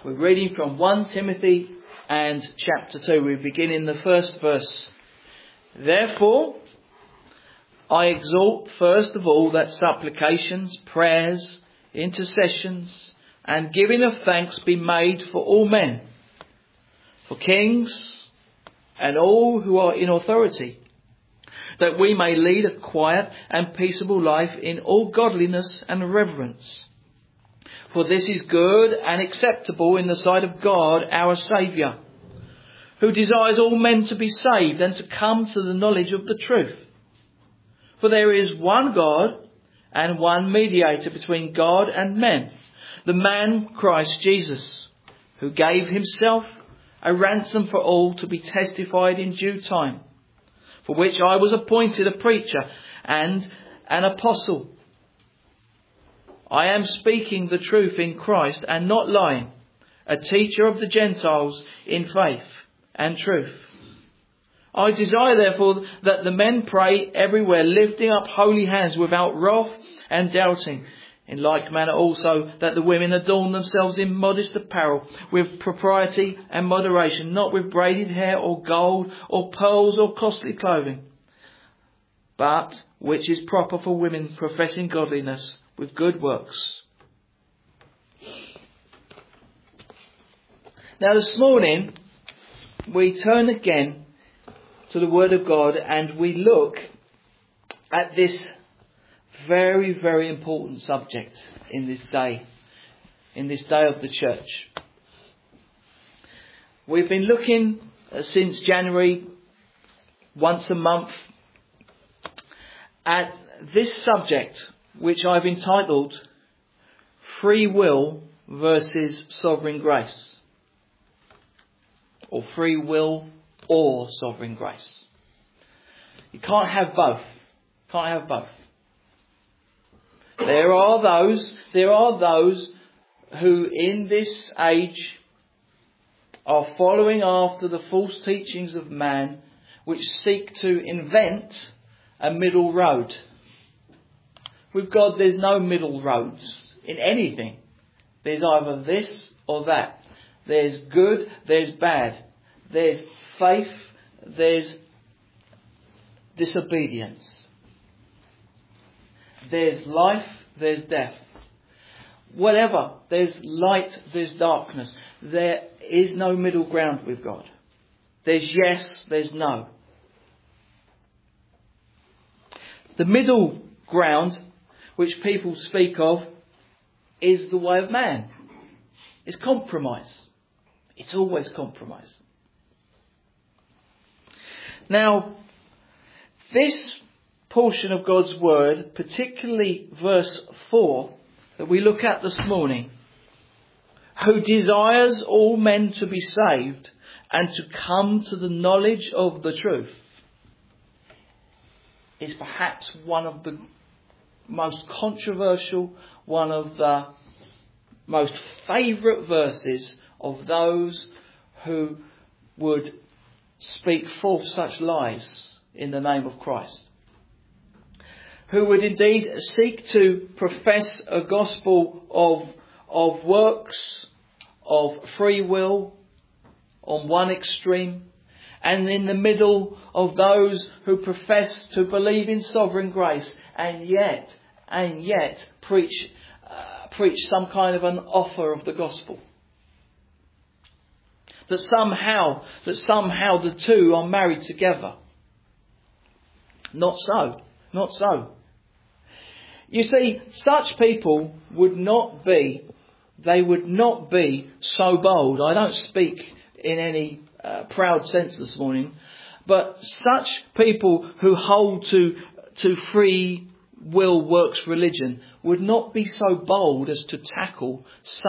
We're reading from 1 Timothy and chapter 2. We begin in the first verse. Therefore, I exhort first of all that supplications, prayers, intercessions, and giving of thanks be made for all men, for kings and all who are in authority, that we may lead a quiet and peaceable life in all godliness and reverence. For this is good and acceptable in the sight of God our Saviour, who desires all men to be saved and to come to the knowledge of the truth. For there is one God and one mediator between God and men, the man Christ Jesus, who gave himself a ransom for all to be testified in due time, for which I was appointed a preacher and an apostle. I am speaking the truth in Christ and not lying, a teacher of the Gentiles in faith and truth. I desire therefore that the men pray everywhere, lifting up holy hands without wrath and doubting. In like manner also that the women adorn themselves in modest apparel, with propriety and moderation, not with braided hair or gold or pearls or costly clothing, but which is proper for women professing godliness with good works. Now this morning we turn again to the Word of God and we look at this very, very important subject in this day of the church. We've been looking since January, once a month, at this subject which I've entitled Free Will versus Sovereign Grace, or Free Will or Sovereign Grace. You can't have both. Can't have both. There are those who in this age are following after the false teachings of man, which seek to invent a middle road. With God, there's no middle roads in anything. There's either this or that. There's good, there's bad. There's faith, there's disobedience. There's life, there's death. Whatever, there's light, there's darkness. There is no middle ground with God. There's yes, there's no. The middle ground, which people speak of, is the way of man. It's compromise. It's always compromise. Now, this portion of God's Word, particularly verse 4 that we look at this morning, who desires all men to be saved and to come to the knowledge of the truth, is perhaps one of the most controversial, one of the most favourite verses of those who would speak forth such lies in the name of Christ, who would indeed seek to profess a gospel of works, of free will on one extreme, and in the middle of those who profess to believe in sovereign grace and yet preach some kind of an offer of the gospel. That somehow the two are married together. Not so. Not so. You see, such people would not be so bold. I don't speak in any proud sense this morning, but such people who hold to free will works religion would not be so bold as to tackle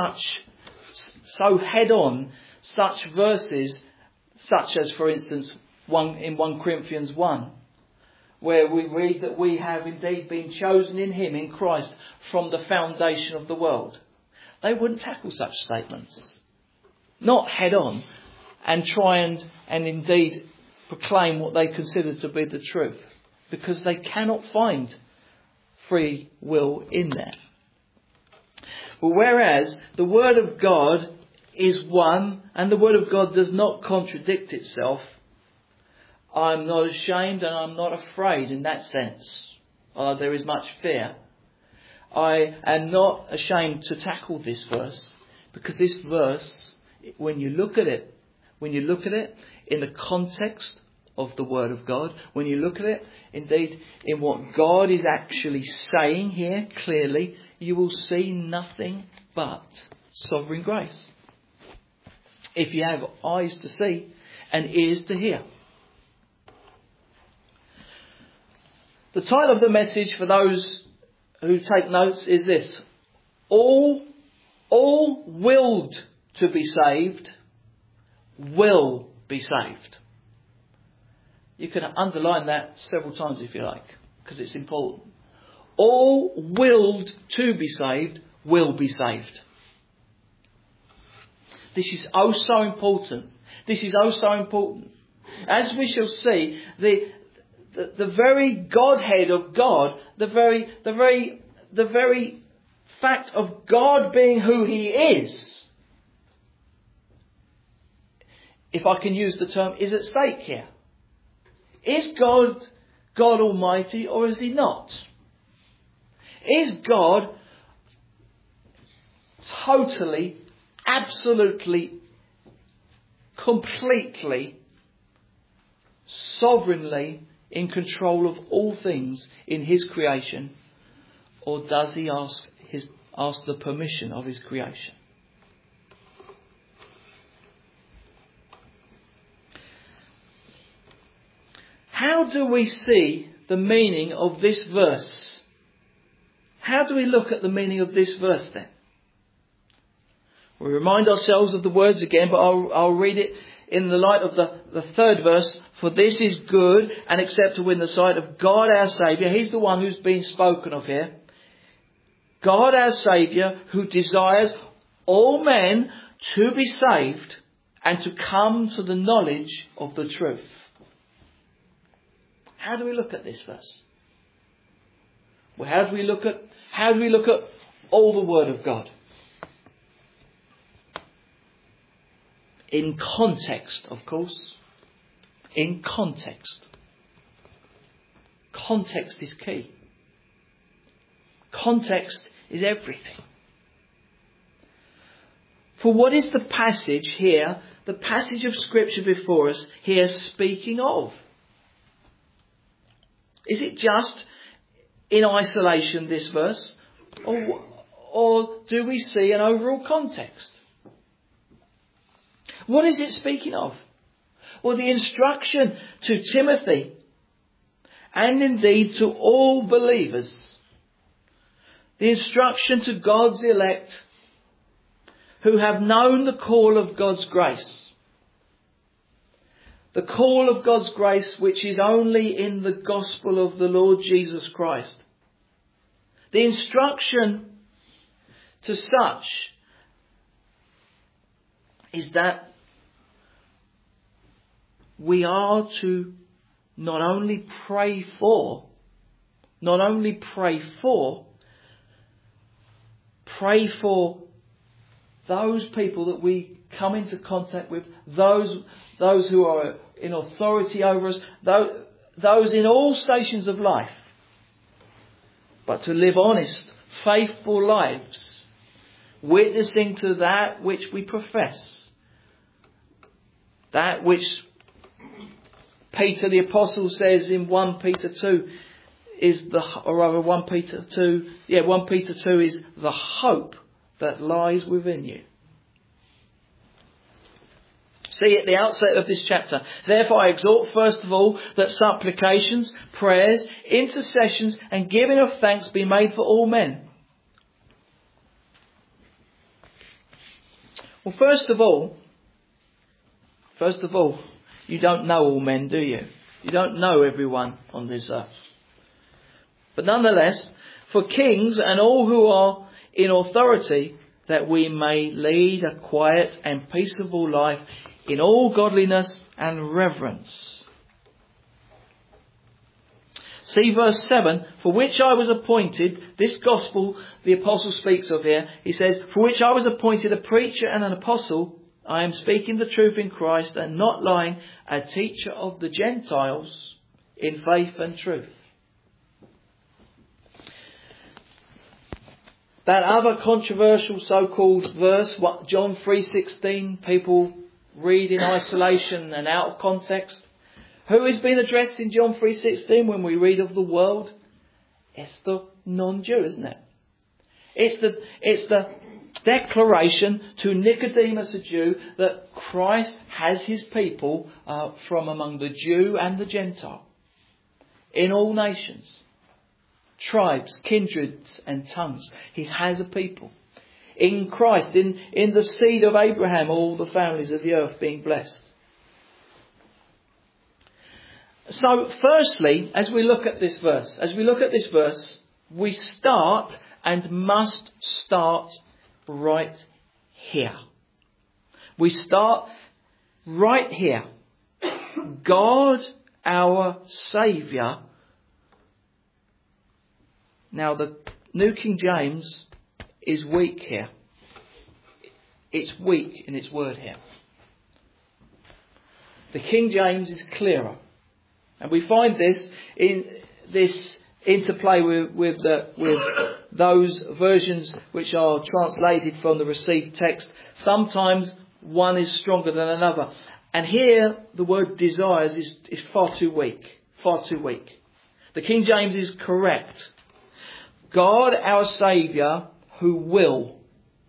so head on such verses, such as, for instance, in 1 Corinthians 1, where we read that we have indeed been chosen in him, in Christ, from the foundation of the world. They wouldn't tackle such statements. Not head on and try and indeed proclaim what they consider to be the truth, because they cannot find free will in there. But whereas the Word of God is one, and the Word of God does not contradict itself, I'm not ashamed and I'm not afraid in that sense. There is much fear. I am not ashamed to tackle this verse, because this verse, when you look at it in the context of the Word of God, when you look at it indeed in what God is actually saying here clearly, you will see nothing but sovereign grace. If you have eyes to see and ears to hear. The title of the message for those who take notes is this: all willed to be saved will be saved. You can underline that several times if you like, because it's important. All willed to be saved will be saved. This is oh so important. This is oh so important. As we shall see, the very Godhead of God, the very fact of God being who He is, if I can use the term, is at stake here. Is God Almighty, or is He not? Is God totally, absolutely, completely, sovereignly in control of all things in His creation, or does He ask the permission of His creation? How do we see the meaning of this verse? How do we look at the meaning of this verse then? We remind ourselves of the words again, but I'll read it in the light of the third verse. For this is good and acceptable in the sight of God our Saviour. He's the one who's been spoken of here. God our Saviour, who desires all men to be saved and to come to the knowledge of the truth. How do we look at this verse? Well, how do we look at all the Word of God? In context, of course. In context. Context is key. Context is everything. For what is the passage here, the passage of Scripture before us here speaking of? Is it just in isolation, this verse? Or do we see an overall context? What is it speaking of? Well, the instruction to Timothy, and indeed to all believers, the instruction to God's elect who have known the call of God's grace. The call of God's grace which is only in the gospel of the Lord Jesus Christ. The instruction to such is that we are to not only pray for those people that we come into contact with, those who are in authority over us, those in all stations of life, but to live honest, faithful lives, witnessing to that which we profess, that which Peter the Apostle says in 1 Peter 2 is 1 Peter 2 is the hope that lies within you. See at the outset of this chapter, therefore I exhort first of all that supplications, prayers, intercessions and giving of thanks be made for all men. Well, first of all, you don't know all men, do you? You don't know everyone on this earth. But nonetheless, for kings and all who are in authority, that we may lead a quiet and peaceable life in all godliness and reverence. See verse 7, for which I was appointed, this gospel the apostle speaks of here, he says, for which I was appointed a preacher and an apostle, I am speaking the truth in Christ and not lying, a teacher of the Gentiles in faith and truth. That other controversial so-called verse, what John 3:16, people read in isolation and out of context. Who is being addressed in John 3:16 when we read of the world? It's the non-Jew, isn't it? It's the declaration to Nicodemus, a Jew, that Christ has his people from among the Jew and the Gentile, in all nations, tribes, kindreds and tongues. He has a people. In Christ, in the seed of Abraham, all the families of the earth being blessed. So firstly, as we look at this verse, we start and must start right here. We start right here. God, our Saviour. Now the New King James is weak here. It's weak in its word here. The King James is clearer. And we find this in this interplay with those versions which are translated from the received text. Sometimes one is stronger than another. And here the word desires is far too weak. Far too weak. The King James is correct. God our Saviour who will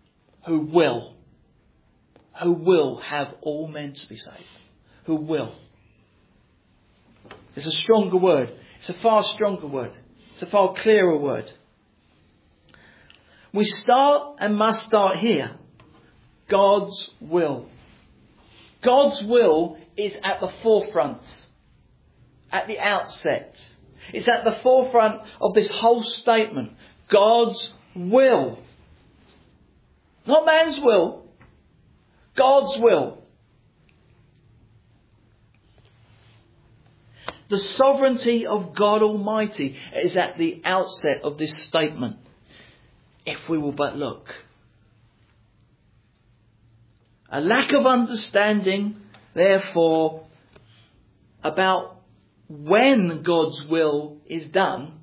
have all men to be saved. Who will. It's a stronger word. It's a far stronger word. It's a far clearer word. We start and must start here. God's will. God's will is at the forefront. At the outset. It's at the forefront of this whole statement. God's will. Not man's will. God's will. The sovereignty of God Almighty is at the outset of this statement. If we will but look. A lack of understanding, therefore, about when God's will is done.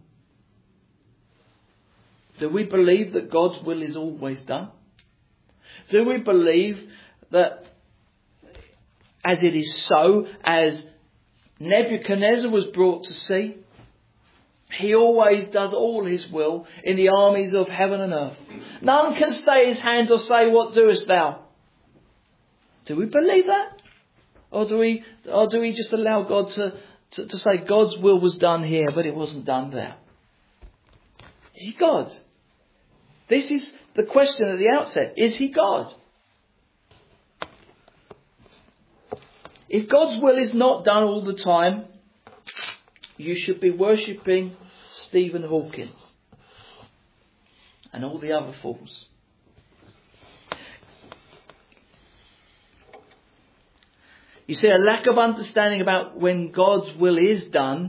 Do we believe that God's will is always done? Do we believe that as it is so, as Nebuchadnezzar was brought to see, he always does all his will in the armies of heaven and earth. None can stay his hand or say, what doest thou? Do we believe that? Or do we just allow God to say God's will was done here, but it wasn't done there? Is he God? This is the question at the outset. Is he God? If God's will is not done all the time, you should be worshipping Stephen Hawking and all the other fools. You see, a lack of understanding about when God's will is done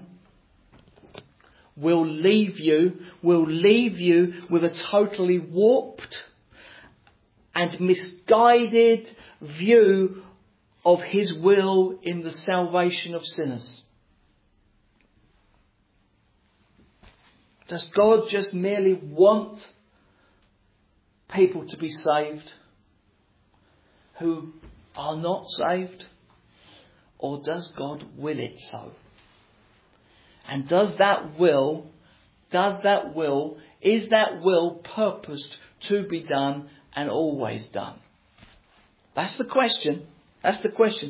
will leave you with a totally warped and misguided view of his will in the salvation of sinners. Does God just merely want people to be saved who are not saved? Or does God will it so? And is that will purposed to be done and always done? That's the question. That's the question.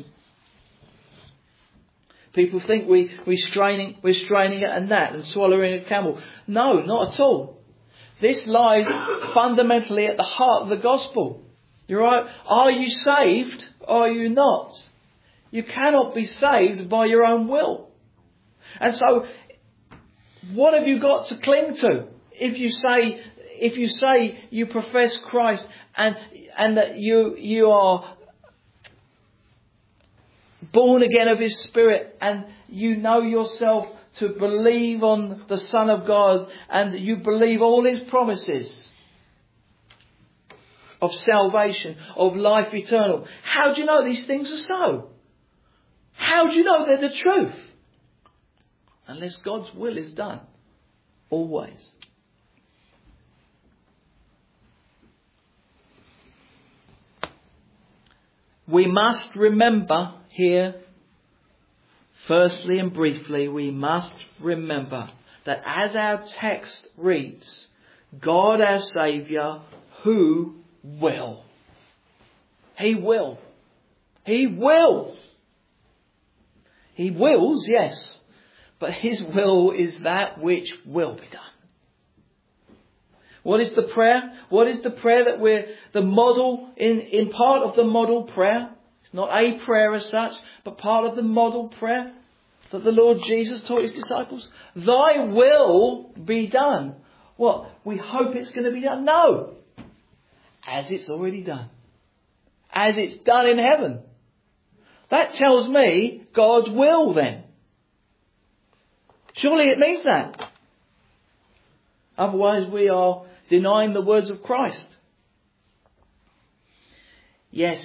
People think we're straining at a gnat and swallowing a camel. No, not at all. This lies fundamentally at the heart of the gospel. You're right. Are you saved or are you not? You cannot be saved by your own will. And so, what have you got to cling to? If you say you profess Christ and that you are born again of his Spirit and you know yourself to believe on the Son of God and you believe all His promises of salvation, of life eternal. How do you know these things are so? How do you know they're the truth? Unless God's will is done. Always. We must remember here, firstly and briefly, we must remember that as our text reads, God our Saviour, who will. He will. He will. He wills, yes. But His will is that which will be done. What is the prayer? What is the prayer that we're the model in part of the model prayer? It's not a prayer as such, but part of the model prayer that the Lord Jesus taught His disciples. Thy will be done. What? We hope it's going to be done? No. As it's already done. As it's done in heaven. That tells me God's will then. Surely it means that. Otherwise we are denying the words of Christ. Yes,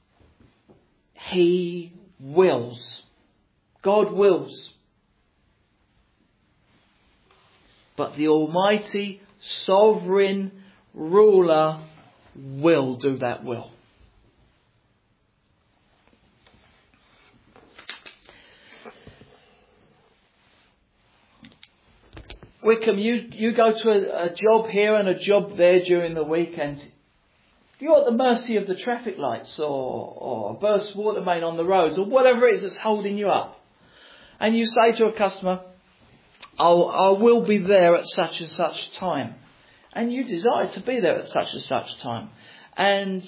He wills. God wills. But the Almighty Sovereign Ruler will do that will. Wickham, you go to a job here and a job there during the week, and you're at the mercy of the traffic lights or a burst water main on the roads or whatever it is that's holding you up. And you say to a customer, I will be there at such and such time. And you desire to be there at such and such time. And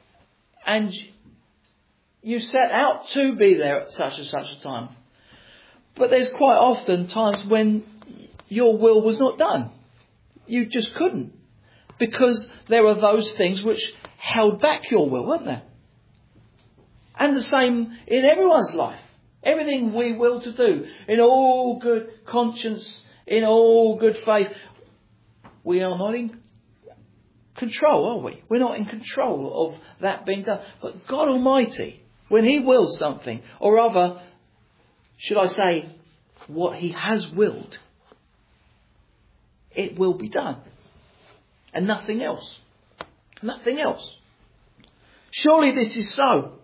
you set out to be there at such and such a time. But there's quite often times when your will was not done. You just couldn't. Because there are those things which held back your will, weren't there? And the same in everyone's life. Everything we will to do, in all good conscience, in all good faith, we are not in control, are we? We're not in control of that being done. But God Almighty, when He wills something, or rather, should I say, what He has willed, it will be done. And nothing else. Nothing else. Surely this is so.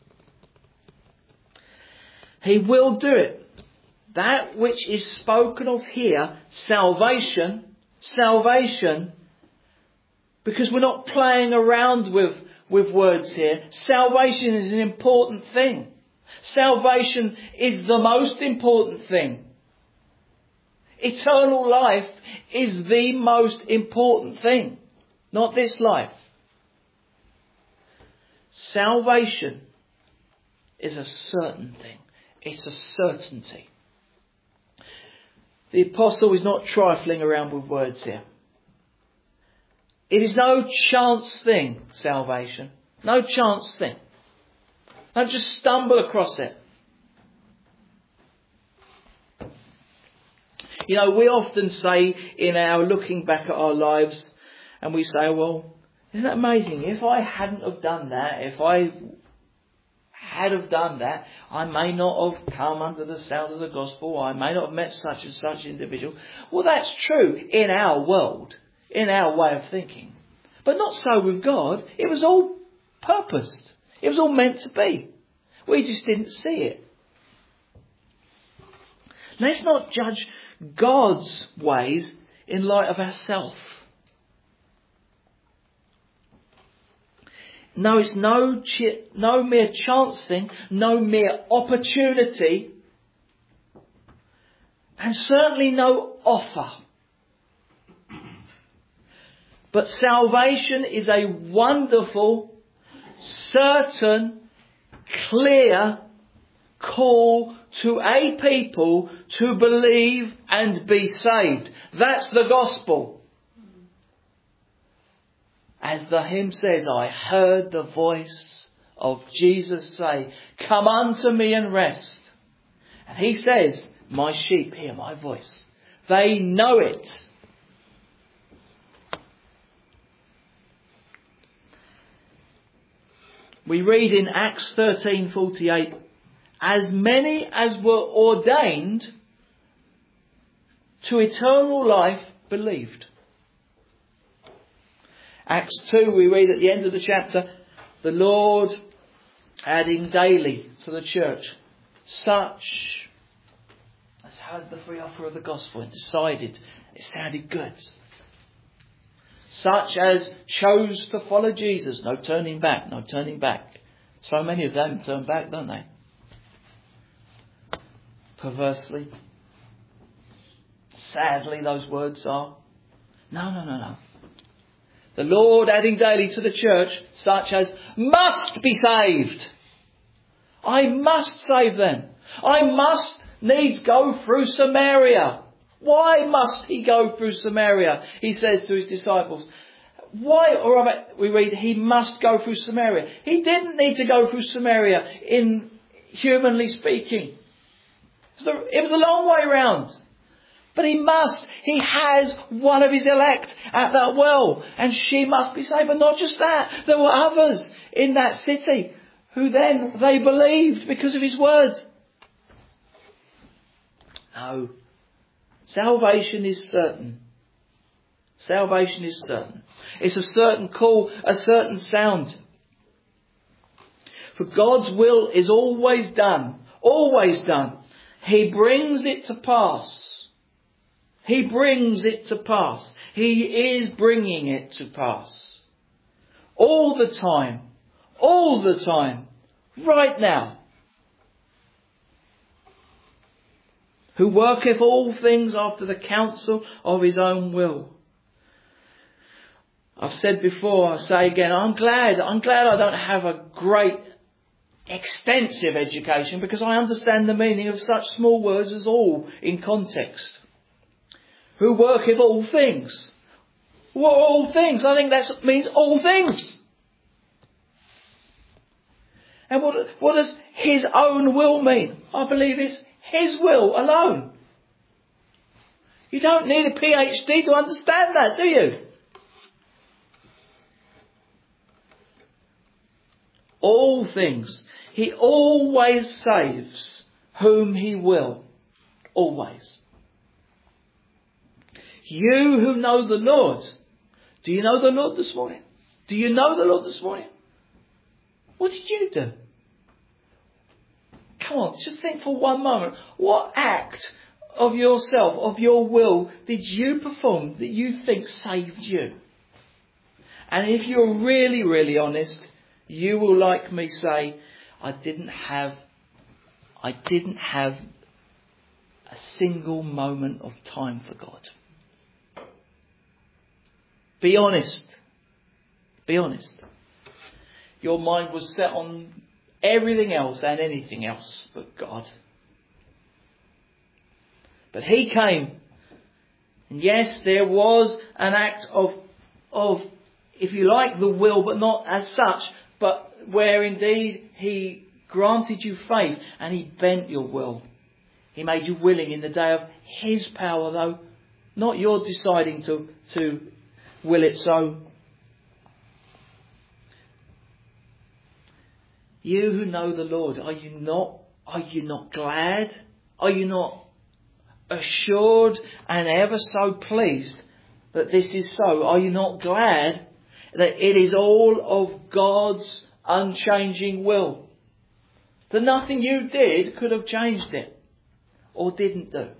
He will do it. That which is spoken of here, salvation, because we're not playing around with words here. Salvation is an important thing. Salvation is the most important thing. Eternal life is the most important thing, not this life. Salvation is a certain thing. It's a certainty. The apostle is not trifling around with words here. It is no chance thing, salvation. No chance thing. Don't just stumble across it. You know, we often say in our looking back at our lives, and we say, well, isn't that amazing? If I hadn't have done that, if I had have done that, I may not have come under the sound of the gospel. I may not have met such and such individual. Well, that's true in our world, in our way of thinking. But not so with God. It was all purposed. It was all meant to be. We just didn't see it. Let's not judge God's ways in light of ourselves. No, it's no mere chance thing, no mere opportunity, and certainly no offer. But salvation is a wonderful, certain, clear call to a people to believe and be saved. That's the gospel. As the hymn says, I heard the voice of Jesus say, come unto me and rest. And He says, My sheep hear my voice. They know it. We read in Acts 13:48, as many as were ordained to eternal life believed. Acts 2, we read at the end of the chapter, the Lord adding daily to the church such as had the free offer of the gospel and decided it sounded good. Such as chose to follow Jesus. No turning back, no turning back. So many of them turn back, don't they? Perversely. Sadly, those words are. No. The Lord adding daily to the church such as must be saved. I must save them. I must needs go through Samaria. Why must he go through Samaria? He says to his disciples. Why, or rather, we read, he must go through Samaria. He didn't need to go through Samaria, in humanly speaking. It was a long way round. But he must. He has one of his elect at that well. And she must be saved. But not just that. There were others in that city who then they believed because of his word. No. Salvation is certain. Salvation is certain. It's a certain call, a certain sound. For God's will is always done. Always done. He brings it to pass. He brings it to pass. He is bringing it to pass. All the time. All the time. Right now. Who worketh all things after the counsel of his own will. I've said before, I say again, I'm glad I don't have a great, extensive education because I understand the meaning of such small words as all in context. Who worketh all things. What are all things? I think that means all things. And what does his own will mean? I believe it's his will alone. You don't need a PhD to understand that, do you? All things. He always saves whom he will. Always. You who know the Lord. Do you know the Lord this morning? Do you know the Lord this morning? What did you do? Come on, just think for one moment. What act of yourself, of your will, did you perform that you think saved you? And if you're really, really honest, you will, like me, say, I didn't have a single moment of time for God. Be honest. Be honest. Your mind was set on everything else and anything else but God. But he came. And yes, there was an act of, if you like, the will, but not as such, but where indeed he granted you faith and he bent your will. He made you willing in the day of his power, though, not your deciding to will it so. You who know the Lord, are you not glad? Are you not assured and ever so pleased that this is so? Are you not glad that it is all of God's unchanging will? That nothing you did could have changed it or didn't do.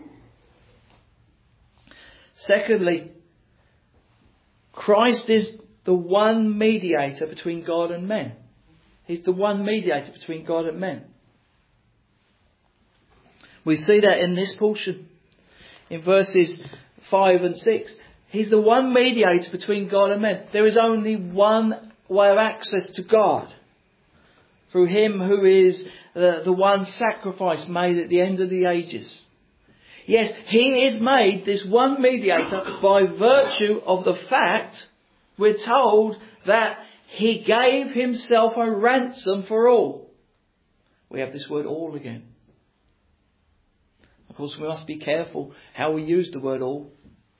Secondly, Christ is the one mediator between God and men. He's the one mediator between God and men. We see that in this portion. In verses 5 and 6. He's the one mediator between God and men. There is only one way of access to God. Through him who is the one sacrifice made at the end of the ages. Yes, he is made this one mediator by virtue of the fact, we're told, that he gave himself a ransom for all. We have this word all again. Of course, we must be careful how we use the word all.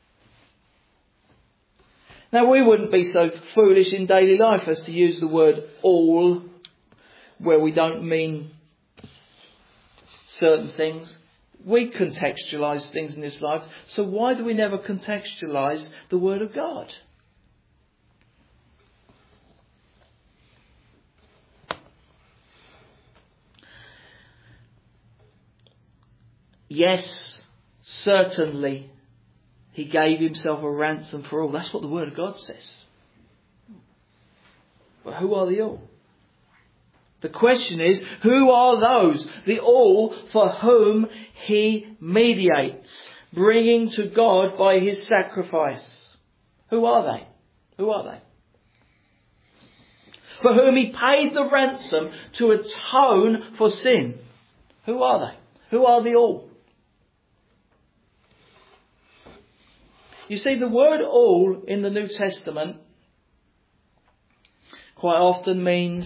Now, we wouldn't be so foolish in daily life as to use the word all where we don't mean certain things. We contextualise things in this life, so why do we never contextualise the Word of God? Yes, certainly, He gave Himself a ransom for all. That's what the Word of God says. But who are the all? The question is, who are those, the all, for whom He mediates, bringing to God by His sacrifice? Who are they? Who are they? For whom He paid the ransom to atone for sin. Who are they? Who are the all? You see, the word all in the New Testament quite often means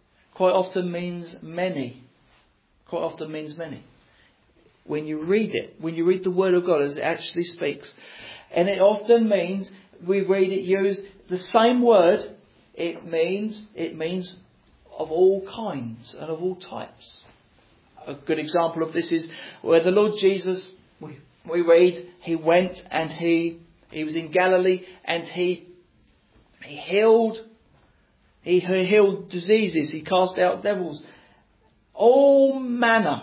many. Quite often means many. When you read it, when you read the Word of God as it actually speaks. And it often means, we read it used, the same word, it means of all kinds and of all types. A good example of this is where the Lord Jesus, we read, He went and He was in Galilee and He healed diseases. He cast out devils. All manner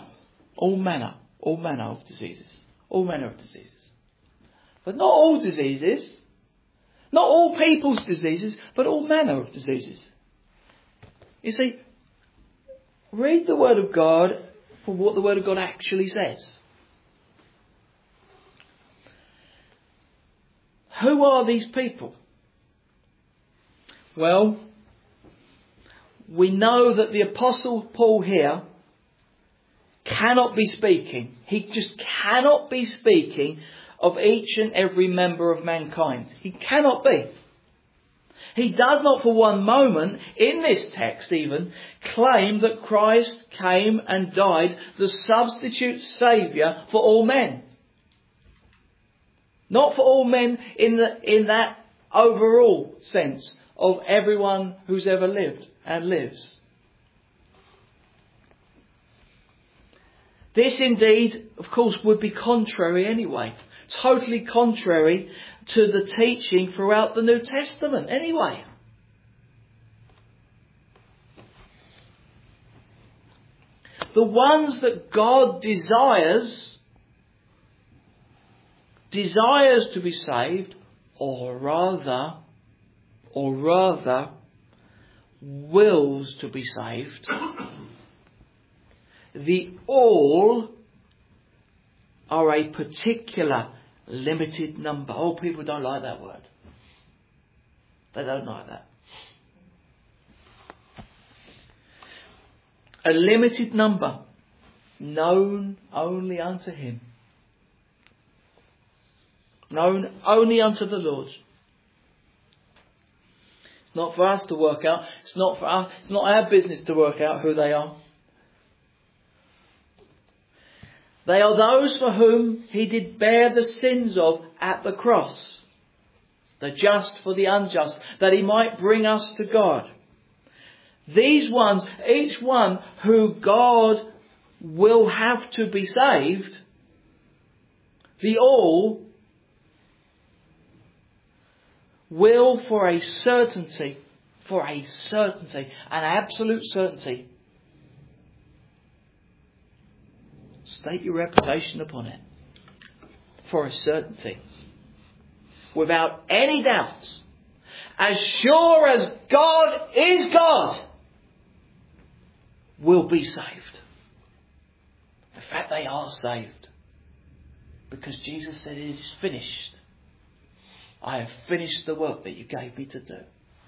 of diseases. All manner of diseases. But not all diseases. Not all people's diseases, but all manner of diseases. You see, read the Word of God for what the Word of God actually says. Who are these people? Well, we know that the Apostle Paul here cannot be speaking. He just cannot be speaking of each and every member of mankind. He cannot be. He does not for one moment, in this text even, claim that Christ came and died, the substitute saviour for all men. Not for all men in that overall sense of everyone who's ever lived and lives. This indeed, of course, would be contrary anyway. Totally contrary to the teaching throughout the New Testament anyway. The ones that God desires to be saved, or rather wills to be saved, the all are a particular limited number. Oh, people don't like that word. They don't like that. A limited number, known only unto Him. Known only unto the Lord. It's not for us to work out. It's not our business to work out who they are. They are those for whom He did bear the sins of at the cross. The just for the unjust, that He might bring us to God. These ones, each one who God will have to be saved, the all will for a certainty, an absolute certainty, stake your reputation upon it. For a certainty. Without any doubt. As sure as God is God. Will be saved. In fact, they are saved. Because Jesus said, it is finished. I have finished the work that you gave me to do.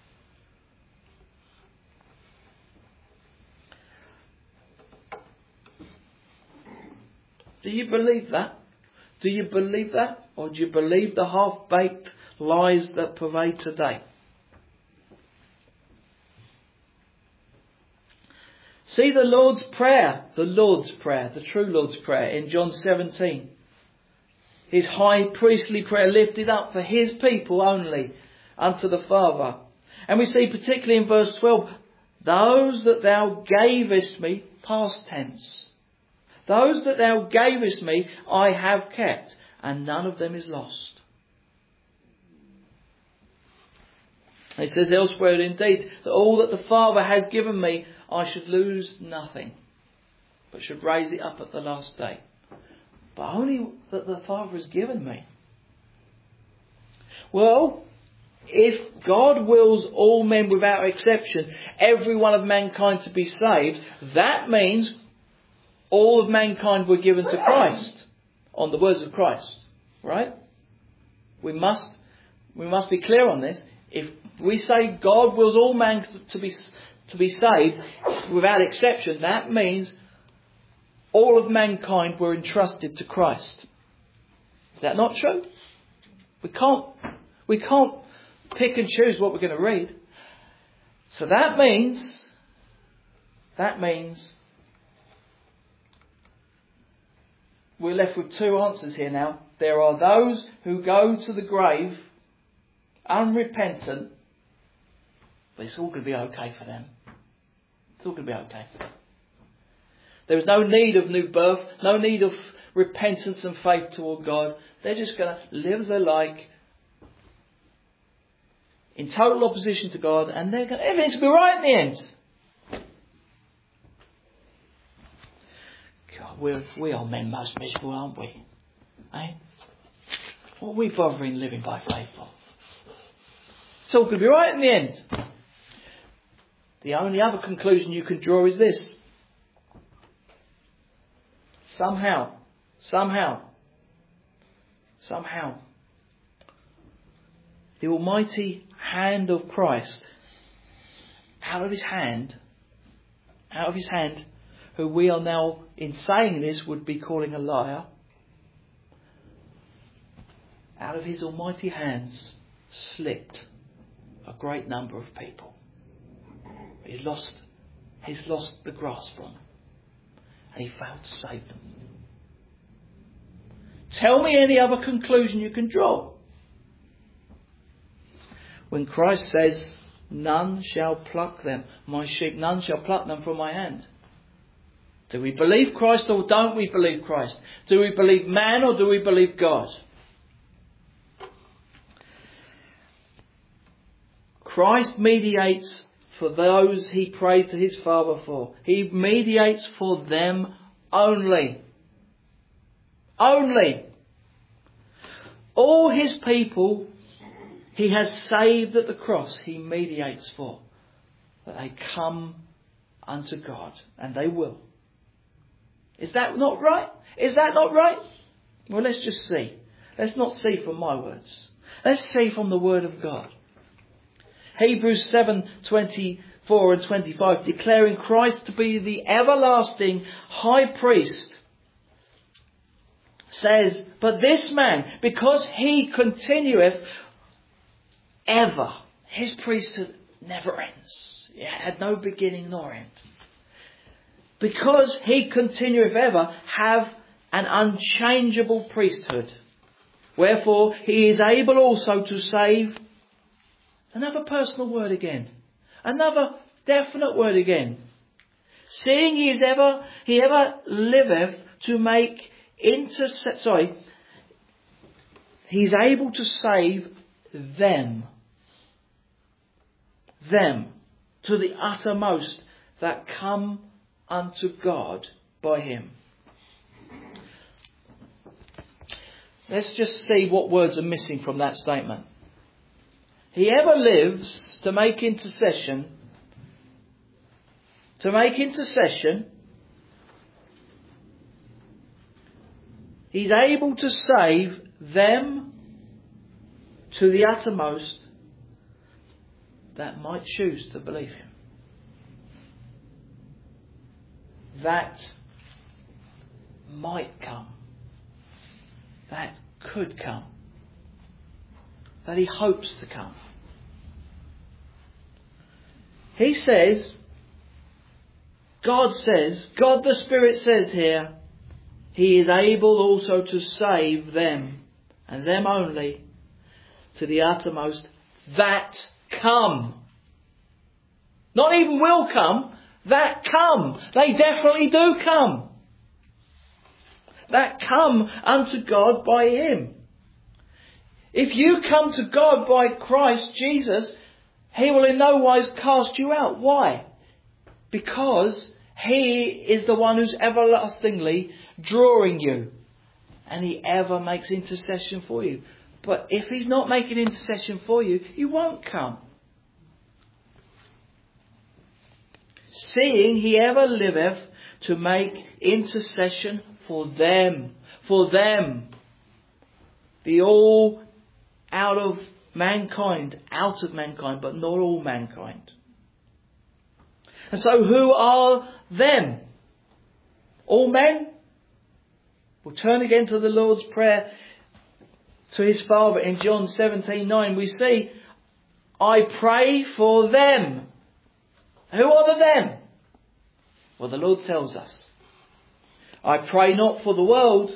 Do you believe that? Do you believe that? Or do you believe the half-baked lies that pervade today? See the Lord's Prayer, the true Lord's Prayer in John 17. His high priestly prayer lifted up for his people only unto the Father. And we see particularly in verse 12, those that thou gavest me, past tense. Those that thou gavest me, I have kept, and none of them is lost. It says elsewhere indeed that all that the Father has given me, I should lose nothing, but should raise it up at the last day. But only that the Father has given me. Well, if God wills all men without exception, every one of mankind to be saved, that means all of mankind were given to Christ, on the words of Christ. Right? We must be clear on this. If we say God wills all man to be saved without exception, that means all of mankind were entrusted to Christ. Is that not true? We can't pick and choose what we're going to read. So that means we're left with two answers here now. There are those who go to the grave unrepentant, but it's all going to be okay for them. It's all going to be okay. There is no need of new birth, no need of repentance and faith toward God. They're just going to live as they like, in total opposition to God, and everything's going to be right in the end. God, we are men most miserable, aren't we? Eh? What are we bothering living by faith for? It's all going to be right in the end. The only other conclusion you can draw is this. Somehow, the almighty hand of Christ, out of his hand, who we are now, in saying this, would be calling a liar, out of his almighty hands slipped a great number of people. He's lost the grasp on them. And he failed to save them. Tell me any other conclusion you can draw. When Christ says, none shall pluck them, my sheep, none shall pluck them from my hand. Do we believe Christ or don't we believe Christ? Do we believe man or do we believe God? Christ mediates for those he prayed to his Father for. He mediates for them only. Only. All his people he has saved at the cross, he mediates for. That they come unto God. And they will. Is that not right? Is that not right? Well, let's just see. Let's not see from my words. Let's see from the Word of God. Hebrews 7:24 and 25, declaring Christ to be the everlasting high priest, says, but this man, because he continueth ever, his priesthood never ends. It had no beginning nor end. Because he continueth ever, have an unchangeable priesthood. Wherefore he is able also to save. Another personal word again. Another definite word again. Seeing he ever liveth to make he's able to save them to the uttermost that come unto God by him. Let's just see what words are missing from that statement. He ever lives to make intercession. He's able to save them to the uttermost that might choose to believe him. That might come. That could come. That he hopes to come. He says, God the Spirit says here, He is able also to save them, and them only, to the uttermost, that come. Not even will come, that come. They definitely do come. That come unto God by Him. If you come to God by Christ Jesus, He will in no wise cast you out. Why? Because He is the one who's everlastingly drawing you. And He ever makes intercession for you. But if He's not making intercession for you, you won't come. Seeing He ever liveth to make intercession for them. For them. The all out of mankind, but not all mankind. And so who are them? All men? We'll turn again to the Lord's Prayer to His Father in John 17:9. We see, I pray for them. Who are the them? Well, the Lord tells us, I pray not for the world.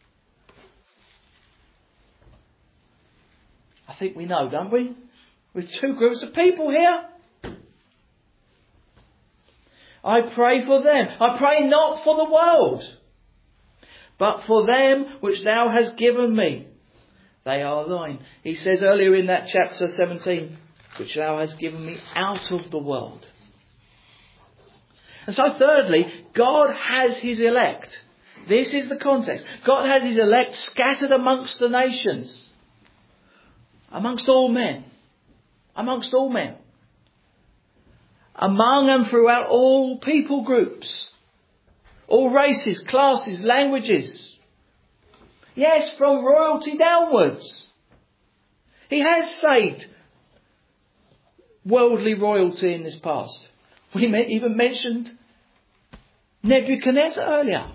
I think we know, don't we? With two groups of people here. I pray for them. I pray not for the world, but for them which Thou hast given me. They are Thine. He says earlier in that chapter 17, which Thou hast given me out of the world. And so thirdly, God has His elect. This is the context. God has His elect scattered amongst the nations. Amongst all men. Amongst all men. Among and throughout all people groups. All races, classes, languages. Yes, from royalty downwards. He has saved worldly royalty in this past. We even mentioned Nebuchadnezzar earlier.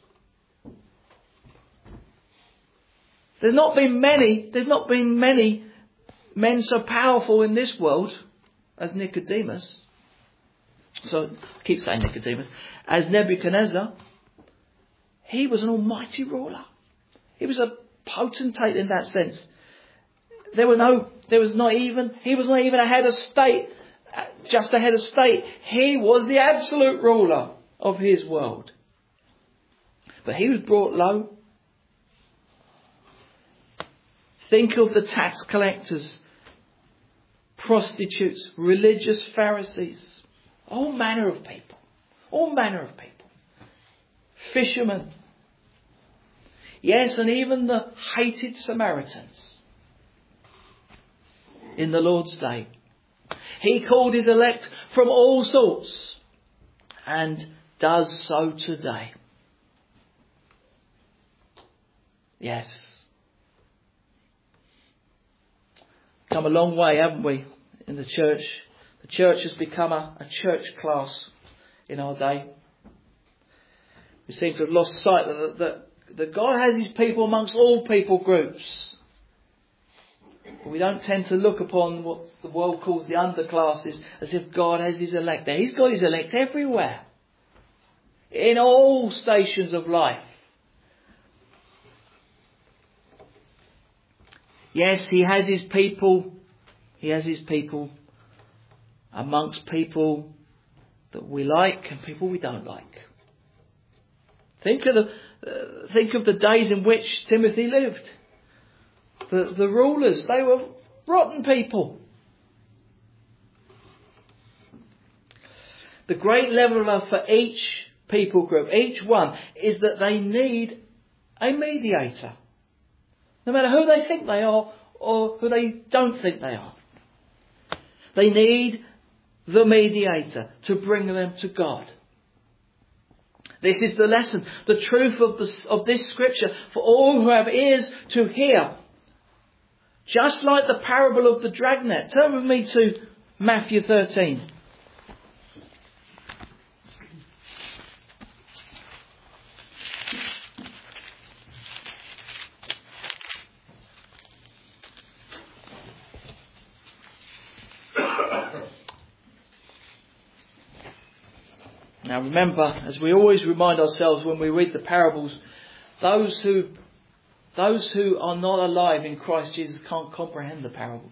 There's not been many men so powerful in this world as Nicodemus. So I keep saying Nicodemus. As Nebuchadnezzar. He was an almighty ruler. He was a potentate in that sense. He was not even a head of state, just a head of state. He was the absolute ruler of his world. But he was brought low. Think of the tax collectors, prostitutes, religious Pharisees, all manner of people. Fishermen. Yes, and even the hated Samaritans in the Lord's day. He called His elect from all sorts and does so today. Yes. Come a long way, haven't we, in the church? The church has become a church class in our day. We seem to have lost sight that God has His people amongst all people groups. But we don't tend to look upon what the world calls the underclasses as if God has His elect there. He's got His elect everywhere. In all stations of life. Yes, He has His people. He has His people amongst people that we like and people we don't like. Think of the days in which Timothy lived. The rulers, they were rotten people. The great leveller for each people group, each one, is that they need a mediator. No matter who they think they are or who they don't think they are. They need the mediator to bring them to God. This is the lesson, the truth of this scripture for all who have ears to hear. Just like the parable of the dragnet. Turn with me to Matthew 13. Now remember, as we always remind ourselves when we read the parables, those who are not alive in Christ Jesus can't comprehend the parables.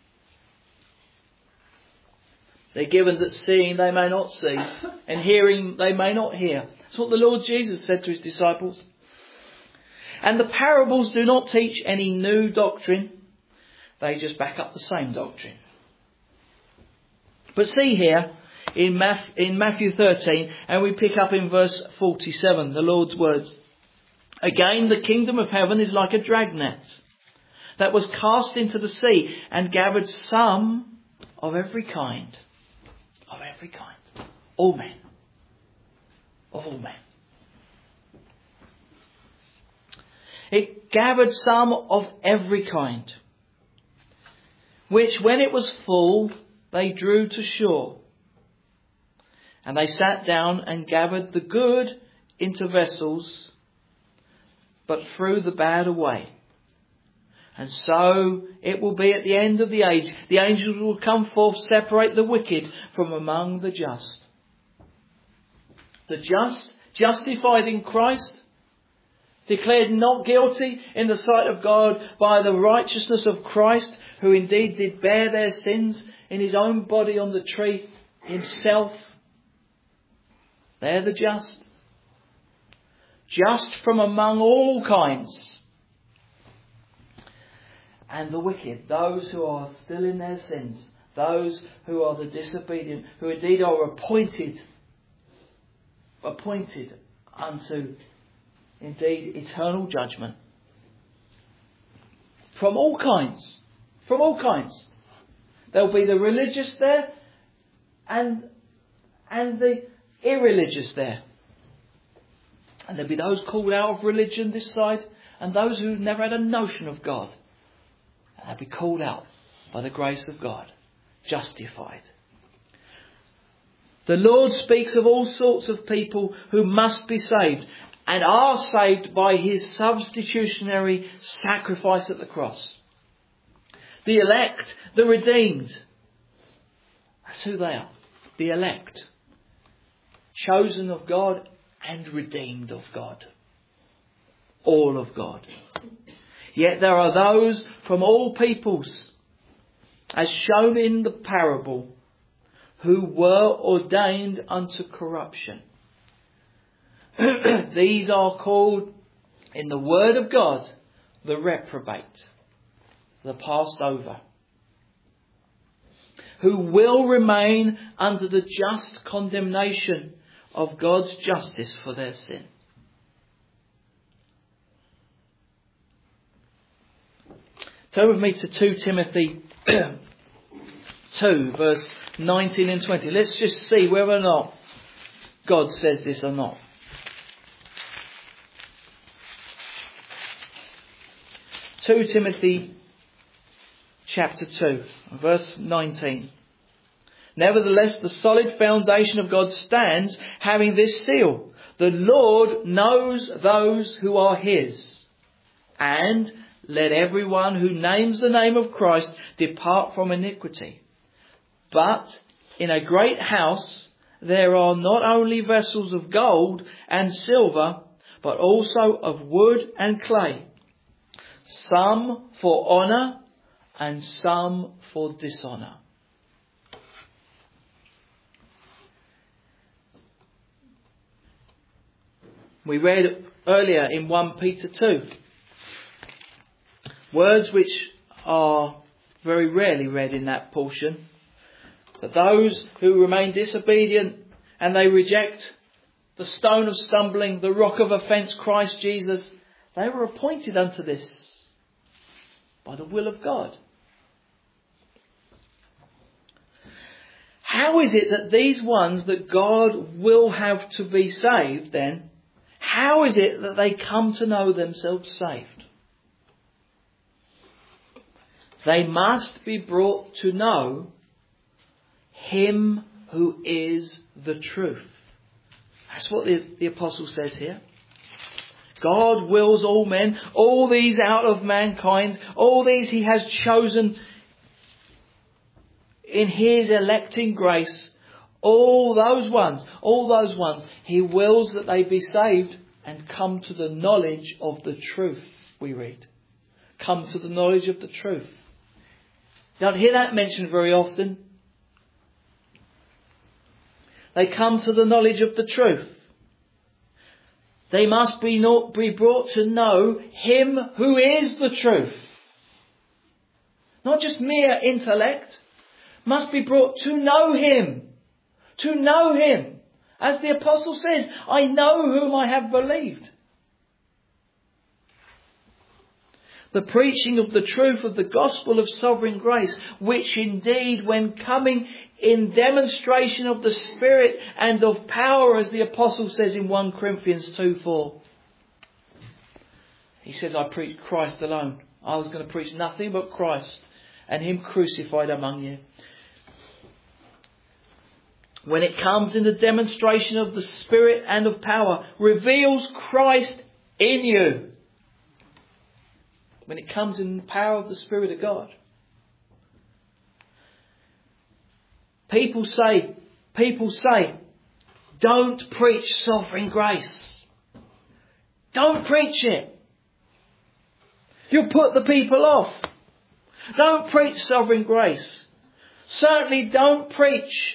They're given that seeing they may not see, and hearing they may not hear. That's what the Lord Jesus said to his disciples. And the parables do not teach any new doctrine. They just back up the same doctrine. But see here in Matthew 13, and we pick up in verse 47, the Lord's words. Again, the kingdom of heaven is like a dragnet that was cast into the sea and gathered some of every kind. Of every kind. All men. Of all men. It gathered some of every kind, which when it was full, they drew to shore. And they sat down and gathered the good into vessels, but threw the bad away. And so it will be at the end of the age. The angels will come forth, separate the wicked from among the just. The just, justified in Christ, declared not guilty in the sight of God by the righteousness of Christ, who indeed did bear their sins in his own body on the tree himself. They're the just. Just from among all kinds. And the wicked, those who are still in their sins, those who are the disobedient, who indeed are appointed unto indeed eternal judgment. From all kinds. From all kinds. There'll be the religious there and the irreligious there. And there'll be those called out of religion this side and those who never had a notion of God. And they'll be called out by the grace of God. Justified. The Lord speaks of all sorts of people who must be saved and are saved by his substitutionary sacrifice at the cross. The elect, the redeemed. That's who they are. The elect. Chosen of God and redeemed of God. All of God. Yet there are those from all peoples, as shown in the parable, who were ordained unto corruption. These are called, in the word of God, the reprobate, the passed over, who will remain under the just condemnation of God's justice for their sin. Turn with me to 2 Timothy 2, verse 19 and 20. Let's just see whether or not God says this or not. 2 Timothy chapter 2, verse 19. Nevertheless, the solid foundation of God stands, having this seal. The Lord knows those who are his. And let everyone who names the name of Christ depart from iniquity. But in a great house there are not only vessels of gold and silver, but also of wood and clay, some for honour and some for dishonour. We read earlier in 1 Peter 2, words which are very rarely read in that portion. But those who remain disobedient and they reject the stone of stumbling, the rock of offence, Christ Jesus, they were appointed unto this by the will of God. How is it that these ones that God will have to be saved then, how is it that they come to know themselves saved? They must be brought to know him who is the truth. That's what the apostle says here. God wills all men, all these out of mankind, all these he has chosen in his electing grace, All those ones, He wills that they be saved and come to the knowledge of the truth, we read. Come to the knowledge of the truth. You don't hear that mentioned very often. They come to the knowledge of the truth. They must be brought to know Him who is the truth. Not just mere intellect. Must be brought to know Him. To know Him. As the apostle says, I know whom I have believed. The preaching of the truth of the gospel of sovereign grace, which indeed when coming in demonstration of the Spirit and of power, as the apostle says in 1 Corinthians 2:4. He says, I preach Christ alone. I was going to preach nothing but Christ and Him crucified among you. When it comes in the demonstration of the Spirit and of power, reveals Christ in you. When it comes in the power of the Spirit of God. People say, don't preach sovereign grace. Don't preach it. You'll put the people off. Don't preach sovereign grace. Certainly don't preach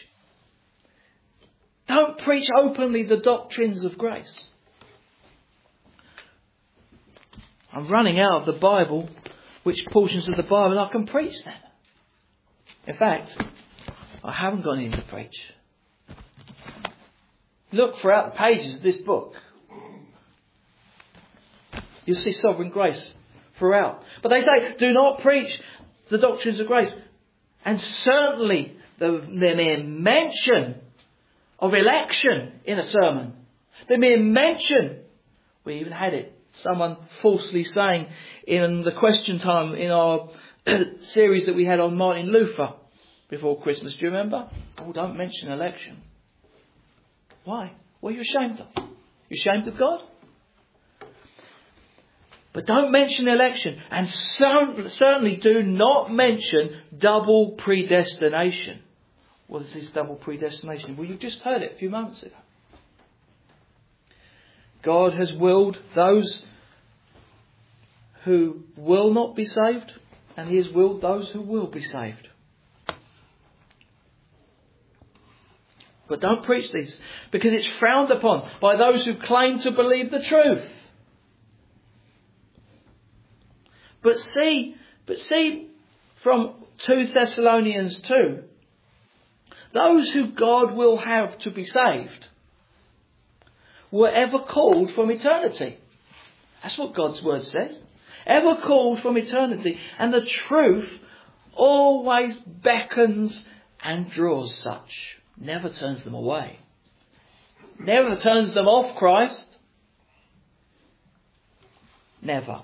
openly the doctrines of grace. I'm running out of the Bible, which portions of the Bible I can preach that. In fact, I haven't got anything to preach. Look throughout the pages of this book. You'll see sovereign grace throughout. But they say, do not preach the doctrines of grace. And certainly the mere mention of election in a sermon. The mere mention. We even had it. Someone falsely saying in the question time in our series that we had on Martin Luther before Christmas. Do you remember? Oh, don't mention election. Why? What are you ashamed of? You ashamed of God? But don't mention election. And certainly do not mention double predestination. What is this double predestination? Well, you've just heard it a few moments ago. God has willed those who will not be saved, and He has willed those who will be saved. But don't preach these, because it's frowned upon by those who claim to believe the truth. But see from 2 Thessalonians 2, those who God will have to be saved were ever called from eternity. That's what God's word says. Ever called from eternity. And the truth always beckons and draws such. Never turns them away. Never turns them off Christ. Never.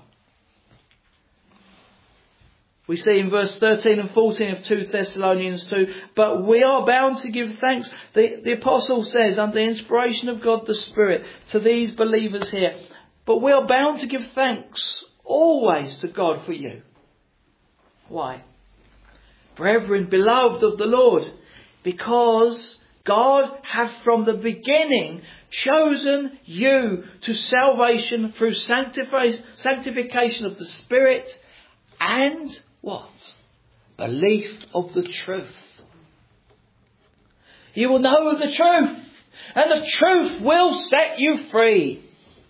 We see in verse 13 and 14 of 2 Thessalonians 2, but we are bound to give thanks. The apostle says, under the inspiration of God the Spirit, to these believers here, but we are bound to give thanks always to God for you. Why? Brethren, beloved of the Lord, because God hath from the beginning chosen you to salvation through sanctification of the Spirit and what? Belief of the truth. You will know the truth, and the truth will set you free.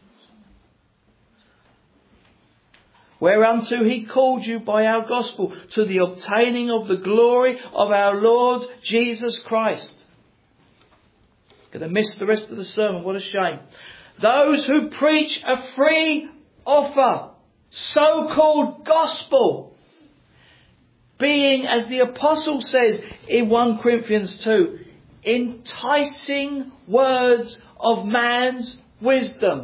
Whereunto He called you by our gospel, to the obtaining of the glory of our Lord Jesus Christ. Going to miss the rest of the sermon, what a shame. Those who preach a free offer, so-called gospel, being, as the apostle says in 1 Corinthians 2, enticing words of man's wisdom.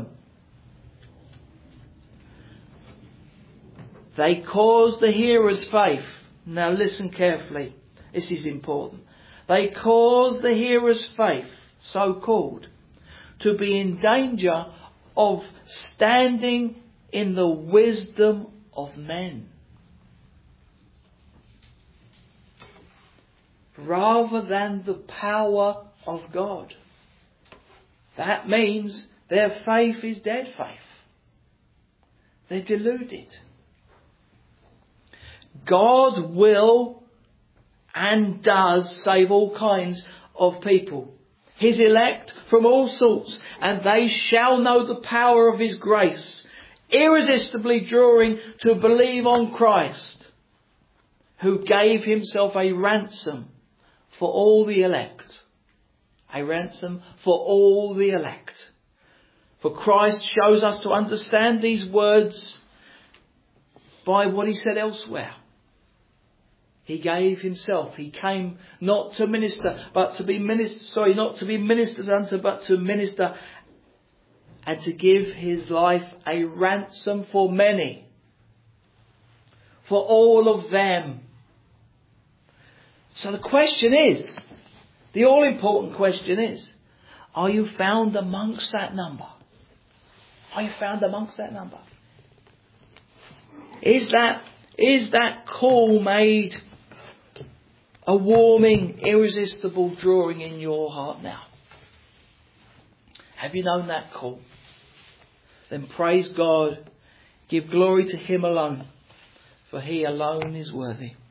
They cause the hearer's faith. Now listen carefully. This is important. They cause the hearer's faith, so-called, to be in danger of standing in the wisdom of men, rather than the power of God. That means their faith is dead faith. They're deluded. God will and does save all kinds of people. His elect from all sorts, and they shall know the power of His grace, irresistibly drawing to believe on Christ, who gave Himself a ransom for all the elect. A ransom for all the elect. For Christ shows us to understand these words by what He said elsewhere. He gave Himself. He came not to minister, but to be not to be ministered unto, but to minister, and to give His life a ransom for many. For all of them. So the question is, the all-important question is, are you found amongst that number? Are you found amongst that number? Is that call made a warming, irresistible drawing in your heart now? Have you known that call? Then praise God, give glory to Him alone, for He alone is worthy.